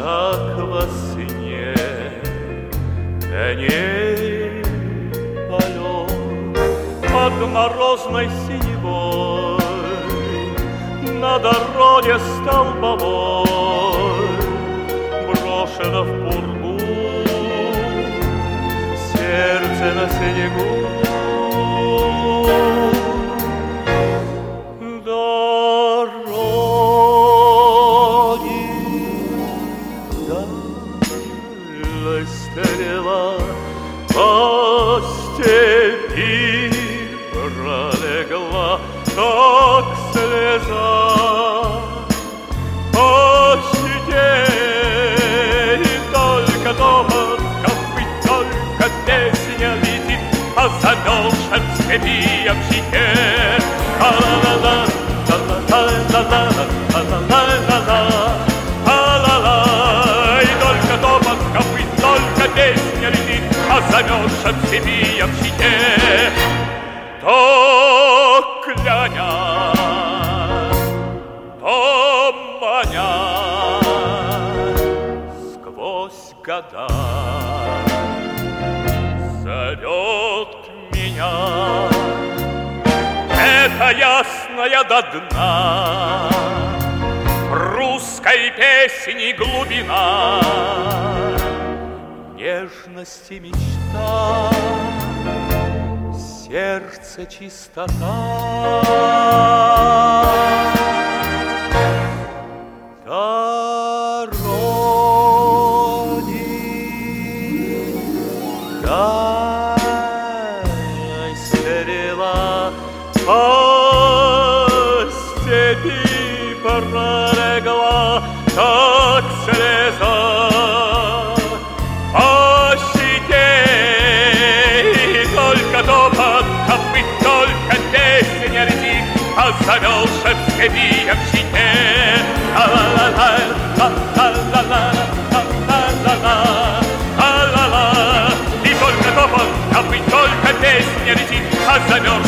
как во сне, коней полет под морозной синевой, на дороге столбовой брошено в пургу сердце на снегу. Стрела по степи пролегла, как слеза по щеке, и только дома копыт, только песня летит, а замерзшем степи в щеке. А-ла-ла-ла, а-ла-ла-ла, а-ла-ла-ла, а-ла-ла, и только дома копыт, только песня летит, а замерзшем степи в щеке. То клянят, то манят сквозь года, зовет меня эта ясная до дна русской песни глубина, нежность и мечта, сердце чистота. Дороги, дай стрела по степи пролегла, как слеза по щеке, и только топот копыт, только песня летит, а замерзшем степи в щеке. А-ла-ла-ла, а-ла-ла-ла, а-ла-ла-ла, а-ла-ла, и только топот копыт, только песня летит, а замерзшем